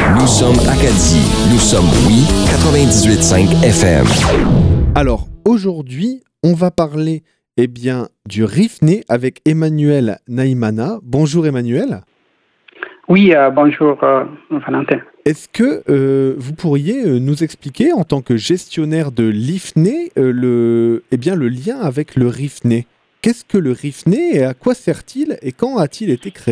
Nous sommes Acadie. Nous sommes Oui 98.5 FM. Alors, aujourd'hui, on va parler du RIFNE avec Emmanuel Naïmana. Bonjour Emmanuel. Oui, bonjour Valentin. Est-ce que vous pourriez nous expliquer, en tant que gestionnaire de l'IFNE, le lien avec le RIFNE ? Qu'est-ce que le RIFNE et à quoi sert-il et quand a-t-il été créé ?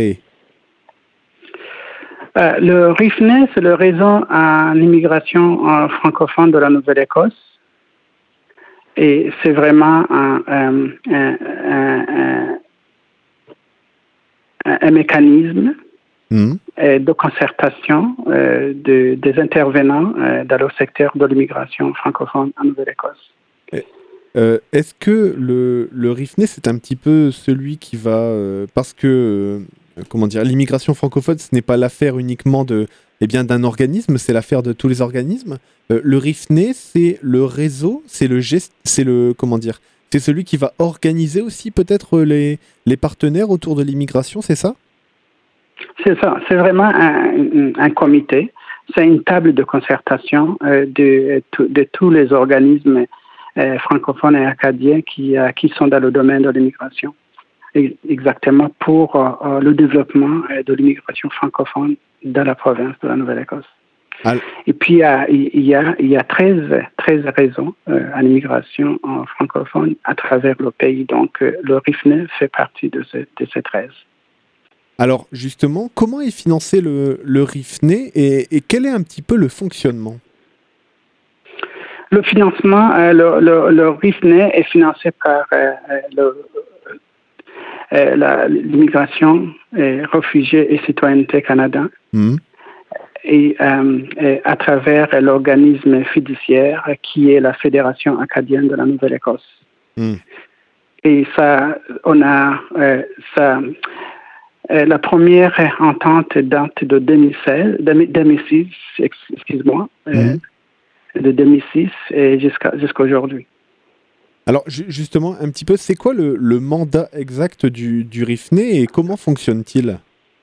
Le RIFNE, c'est le réseau en immigration francophone de la Nouvelle-Écosse. Et c'est vraiment un mécanisme de concertation des intervenants dans le secteur de l'immigration francophone en Nouvelle-Écosse. Est-ce que le RIFNE, c'est un petit peu celui qui va... parce que, l'immigration francophone, ce n'est pas l'affaire uniquement d'un organisme, c'est l'affaire de tous les organismes. Le RIFNE, c'est le réseau, c'est celui qui va organiser aussi peut-être les partenaires autour de l'immigration, c'est ça ? C'est ça, c'est vraiment un comité. C'est une table de concertation de tous les organismes francophones et acadiens qui sont dans le domaine de l'immigration. Exactement pour le développement de l'immigration francophone dans la province de la Nouvelle-Écosse. Et puis, il y a 13 réseaux en immigration francophone à travers le pays. Donc, le RIFNE fait partie de ces 13. Alors, justement, comment est financé le RIFNE et quel est un petit peu le fonctionnement ? Le financement, le RIFNE est financé par l'immigration, réfugiés et citoyenneté Canada. Et à travers l'organisme fiduciaire qui est la Fédération acadienne de la Nouvelle-Écosse. Et ça, on a la première entente date de 2006, excuse-moi, de 2006 et jusqu'à aujourd'hui. Alors justement, un petit peu, c'est quoi le mandat exact du RIFNE et comment fonctionne-t-il ?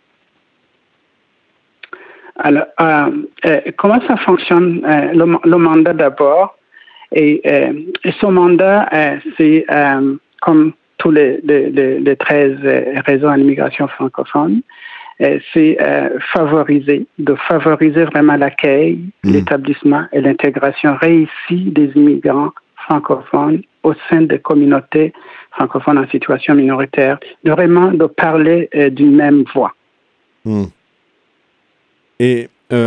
Alors, comment ça fonctionne, le mandat d'abord, et ce mandat, c'est comme tous les 13 réseaux en immigration francophone, c'est favoriser vraiment l'accueil, l'établissement et l'intégration réussie des immigrants francophones au sein des communautés francophones en situation minoritaire, de parler d'une même voix. Et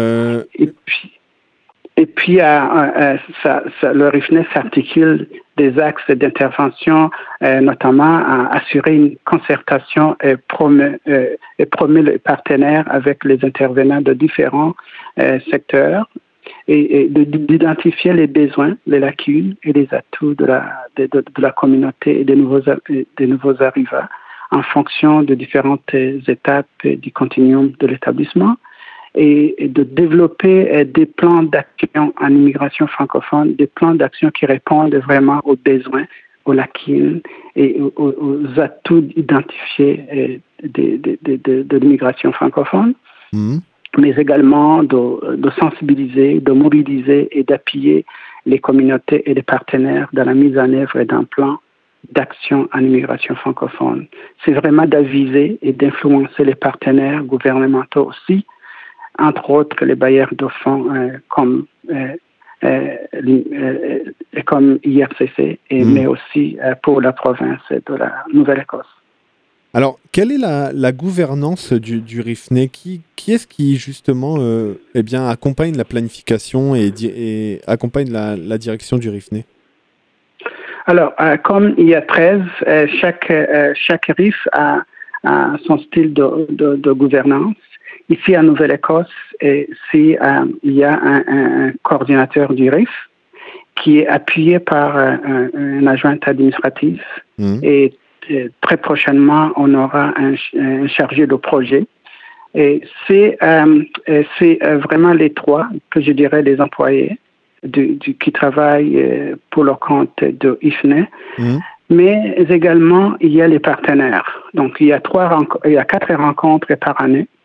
puis le RIFNE s'articule des axes d'intervention, notamment à assurer une concertation et promeut les partenaires avec les intervenants de différents secteurs et d'identifier les besoins, les lacunes et les atouts de la communauté et des nouveaux arrivants en fonction de différentes étapes du continuum de l'établissement, et de développer des plans d'action en immigration francophone, des plans d'action qui répondent vraiment aux besoins, aux lacunes et aux atouts identifiés de l'immigration francophone, mais également de sensibiliser, de mobiliser et d'appuyer les communautés et les partenaires dans la mise en œuvre d'un plan d'action en immigration francophone. C'est vraiment d'aviser et d'influencer les partenaires gouvernementaux aussi, entre autres les bailleurs de fonds comme IRCC, mais aussi pour la province de la Nouvelle-Écosse. Alors, quelle est la gouvernance du RIFNE ? Qui est-ce qui, justement, accompagne la planification et accompagne la direction du RIFNE ? Alors, comme il y a 13, chaque RIF a son style de gouvernance. Ici, en Nouvelle-Écosse, il y a un coordinateur du RIF qui est appuyé par un adjoint administratif. Et très prochainement, on aura un chargé de projet. Et c'est vraiment les trois, que je dirais, les employés qui travaillent pour le compte de IFNE. Mais également, il y a les partenaires. Donc, il y a 4 rencontres par année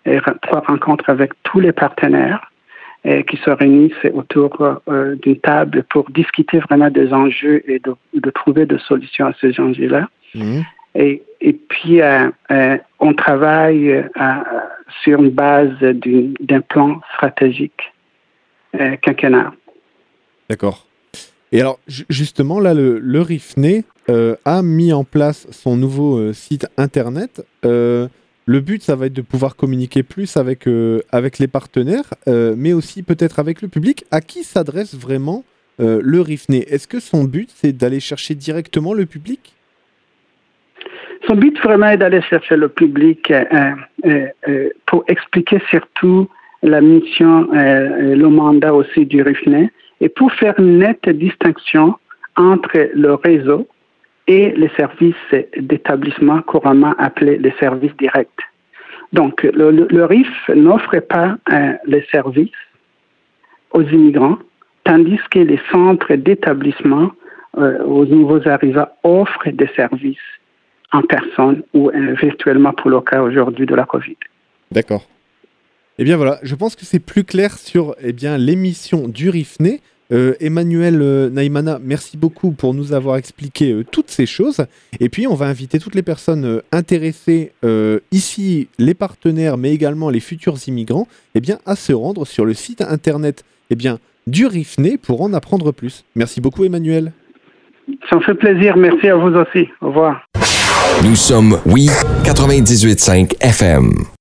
trois rencontres avec tous les partenaires qui se réunissent autour d'une table pour discuter vraiment des enjeux et de trouver des solutions à ces enjeux-là. Mmh. Et puis, on travaille sur une base d'un plan stratégique quinquennal. D'accord. Et alors, justement, là, le RIFNE a mis en place son nouveau site Internet. Le but, ça va être de pouvoir communiquer plus avec les partenaires, mais aussi peut-être avec le public. À qui s'adresse vraiment le RIFNE ? Est-ce que son but, c'est d'aller chercher directement le public ? Son but vraiment est d'aller chercher le public pour expliquer surtout la mission, le mandat aussi du RIFNE et pour faire une nette distinction entre le réseau et les services d'établissement couramment appelés les services directs. Donc, le RIF n'offre pas les services aux immigrants, tandis que les centres d'établissement aux nouveaux arrivants offrent des services en personne ou virtuellement pour le cas aujourd'hui de la COVID. D'accord. Eh bien voilà, je pense que c'est plus clair sur l'émission du RIFNE. Emmanuel Naïmana, merci beaucoup pour nous avoir expliqué toutes ces choses. Et puis, on va inviter toutes les personnes intéressées ici, les partenaires, mais également les futurs immigrants, à se rendre sur le site internet du RIFNE pour en apprendre plus. Merci beaucoup, Emmanuel. Ça me fait plaisir. Merci à vous aussi. Au revoir. Nous sommes 98.5 FM.